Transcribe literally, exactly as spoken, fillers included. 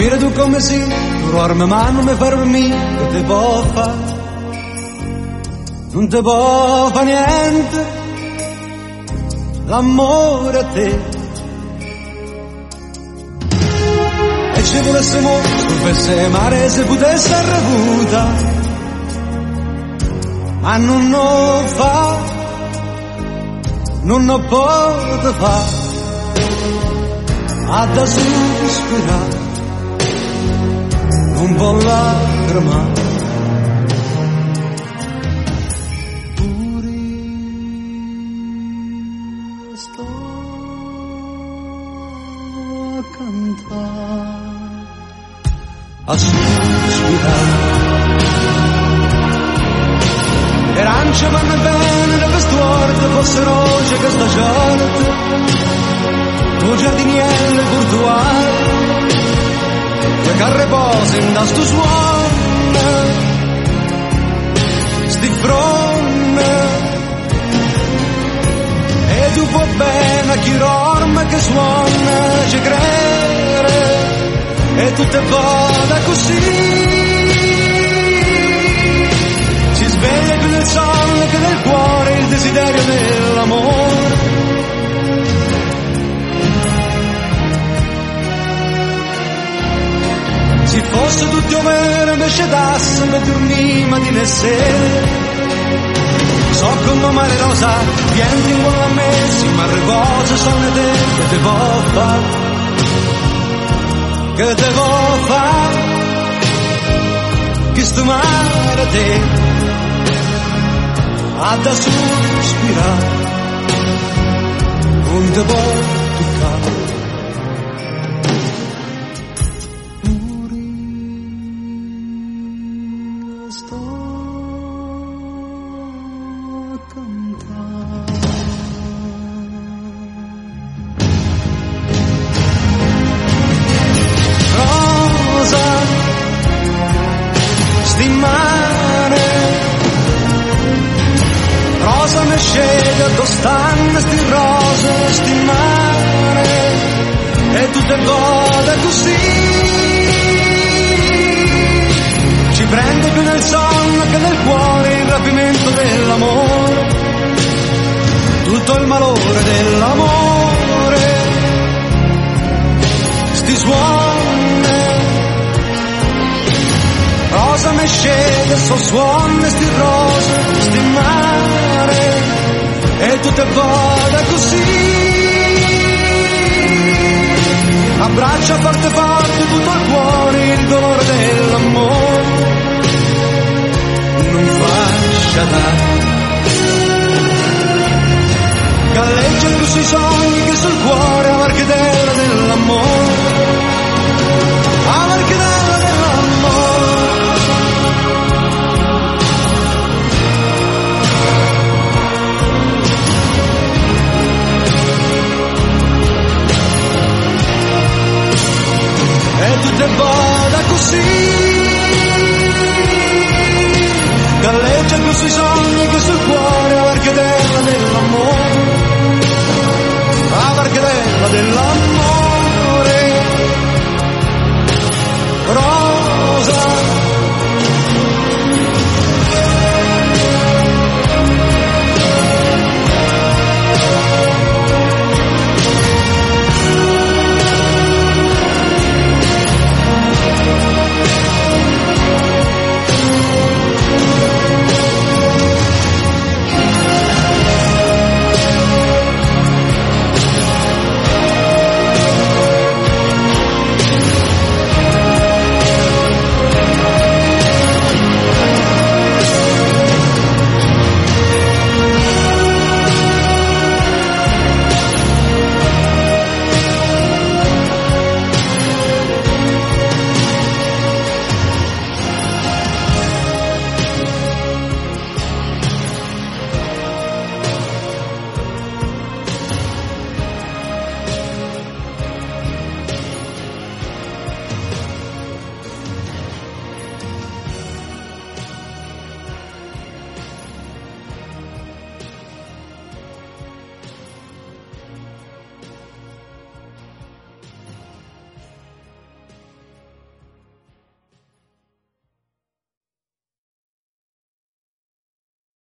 Dire tu come sì, tu dormi ma non mi fermi, che te può fare? Non te può fare niente, l'amore a te. E ci volesse molto, stupesse mare se potesse arrevuta, ma non lo fa, non lo può fare, ha da sospirare, non può lacrimare. A sospirare, le arance vanno bene da quest'orte, fosse roce che sta giornata, tu giardiniere virtuale, che carre pose in da sto suono, sti fronte, e tu può bene a chi dorme che suona, ci crede. E tutte vada così, si sveglia più nel sonno che nel cuore il desiderio dell'amore. Se fosse tutto vero invece dassimo prima di ne sera, so come mare rosa, vieni in a me, si ma riposa sono te che te può fare. Che devo fare, che sto male a te, ha da sospirare, non te può toccare. Pure sto a cantare. Rosa mi sceglie a stanno sti rose, sti mare, e tutte vode così, ci prende più nel sonno che nel cuore il rapimento dell'amore, tutto il malore dell'amore, sti suoni, rosa mi sceglie, so suoni sti rose, sti mare, e tutte vada così, abbraccia forte forte tutto il cuore il dolore dell'amore, non fascia dare, galleggia più sui sogni che sul cuore, a marchedella dell'amore, a marchedella dell'amore. E tutte vada così, galleggia più sui sogni che sul cuore, a marchedella dell'amore, a marchedella dell'amore.